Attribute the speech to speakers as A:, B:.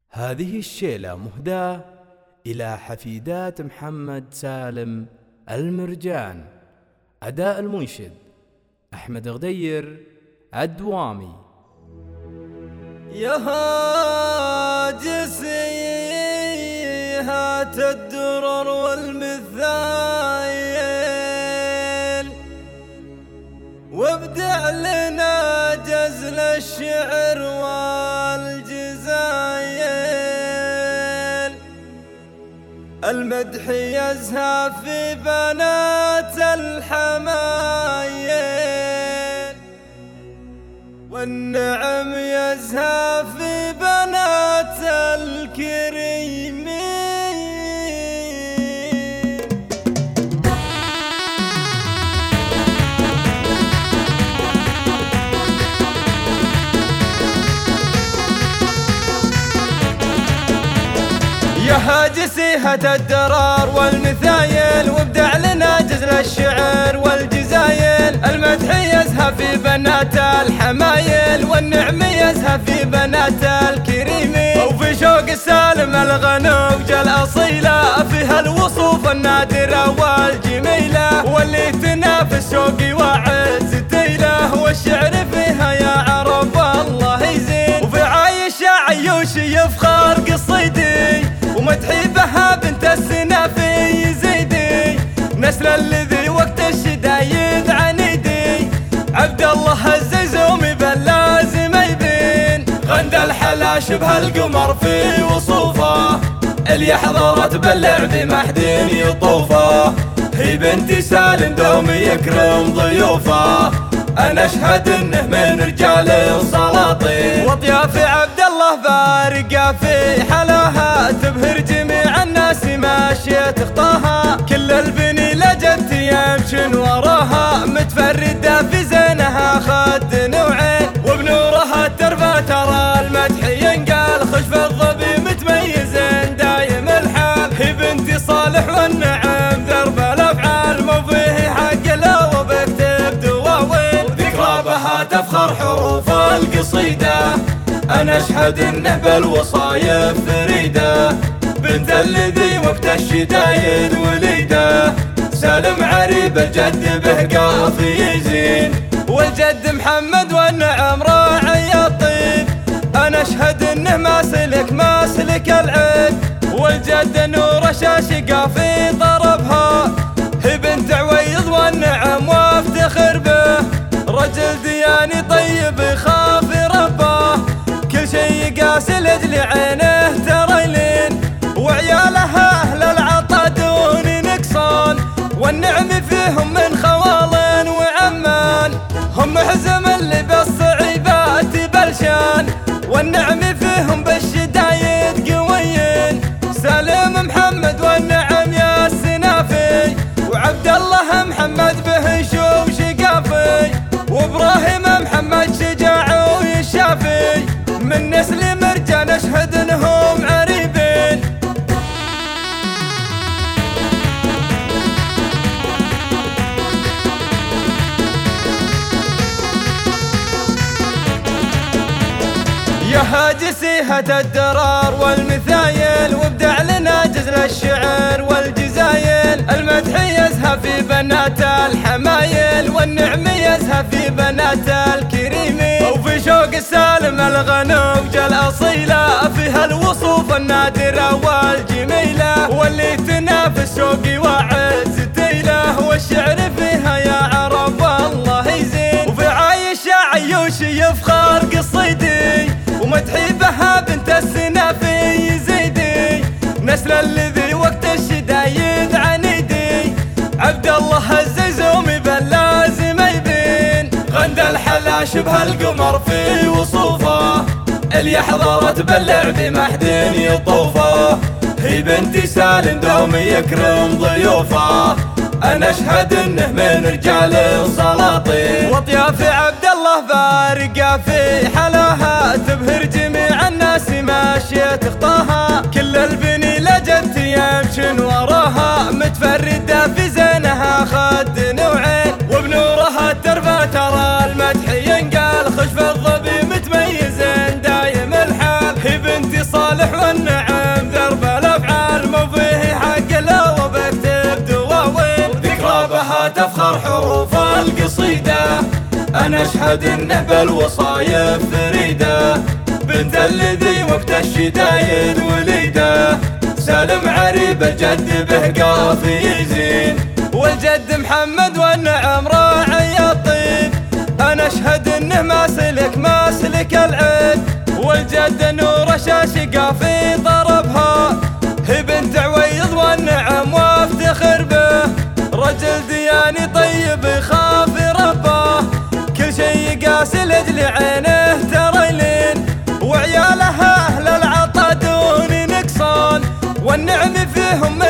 A: هذه الشيلة مهداة إلى حفيدات محمد سالم المرجان. أداء المنشد أحمد غدير الدوامي.
B: يا هاجسي هات الدرر والمثايل وابدع لنا جزل الشعر والجزايل. المدح يزهى في بنات الحمايل والنعم يزهى في بنات الكريمين. يا هاجسي هات الدرار والمثايل وابدع لنا جزل الشعر والجزايل. المدح يزهى في بنات الحمايل والنعم يزهى في بنات الكريمين. وفي شوق السالم الغنوج الأصيلة فيها الوصوف النادرة والجميلة واللي تنافس شوقي وعز تيله. والشعر فيها يا عرب الله يزين وفي عايشة عيوشي يفخر قصيدي ومدحي بها بنت السنافي يزيدي. نسل الذي وقت الشدايد عنيدي عبد الله الزيزومي باللازم يبين. غند الحلا شبه القمر في وصوفه اللي حضرت باللعب ما حد يطوفه. هي بنت سالم دوم يكرم ضيوفه أنا أشهد إنه من رجال السلاطين. وطياف عبد الله فارقة في حلاها تبهر جميع الناس ماشية خطاها. كل البني لجت يمشن وراها متفردة في زينها خد نوعين وبنورها ترفع ترى المدح ينقال. خشف الظبي متميز دايم الحال. هي بنتي صالح والنعم درب الأفعال مو فيه حق لا وبكتب دواوين. ذكرى بها تفخر حروف القصيدة أنا أشهد إنه بالوصايا فريدة. بنت الذي وقت الشدايد وليده سالم عريب الجد به قافي يزين. والجد محمد والنعم راعي الطيب أنا أشهد إنه مسلك العيد. والجد نور شاشقة في ضربها هي بنت عويض والنعم وافتخر به. رجل دياني طيب يخاف ربه كل شي قاس لأجل عينه تريلين. وعيالها أهل العطا دون نقصان والنعم فيهم من خوال وعمان. هم حزم اللي بالصعيبات بلشان والنعم فيهم بالشدايد قويين. سالم محمد والنعم يا السنافي وعبد الله محمد به شوم شقافي. وابراهيم محمد شجاع ويشافي من نسل مرجان اشهد انهم عريبين. يا هاجسي هات الدرار والمثايل وابدع لنا جزل الشعر والجزايل. المدح يزهى في بنات الحمايل والنعم يزهى في بنات الكريمين. وفي شوق السالم الغنوج الأصيلة فيها الوصوف النادرة والجميلة واللي تنافس شوقي وعز تيله. والشعر فيها يا عرب الله يزين وفي عايشة عيوشي يفخر قصيدي ومدحي بها بنت السنافي يزيدي. نسل الذي وقت الشدايد عنيدي عبد الله الزيزومي باللازم يبين. غند الحلا شبه القمر في وصوفه اللي حضرت باللعب ما حد يطوفه. هي بنت سالم دوم يكرم ضيوفه أنا أشهد إنه من رجال السلاطين. وطياف عبد الله فارقة في حلاها تبهر جميع الناس ماشية خطاها. كل البني لجت يمشن وراها متفردة في زينها خد نوعين وبنورها ترفع ترى المدح ينقال. خشف الظبي متميز دايم الحال. هي بنتي صالح تكرر حروف القصيدة. أنا أشهد إنه بالوصايف فريدة، بنت الذي وقت الشدايد وليده. سالم عريب الجد به قافي زين، والجد محمد والنعم راعي الطين. أنا أشهد إنه مسلك العين، والجد نور شاشقة في ضربها. هي بنت عويض والنعم وافتخر به، رجل دياني طيب يخاف ربه. كل شي قاسي لأجل عينه ترى لين، وعيالها أهل العطا دون نقصان، والنعم فيهم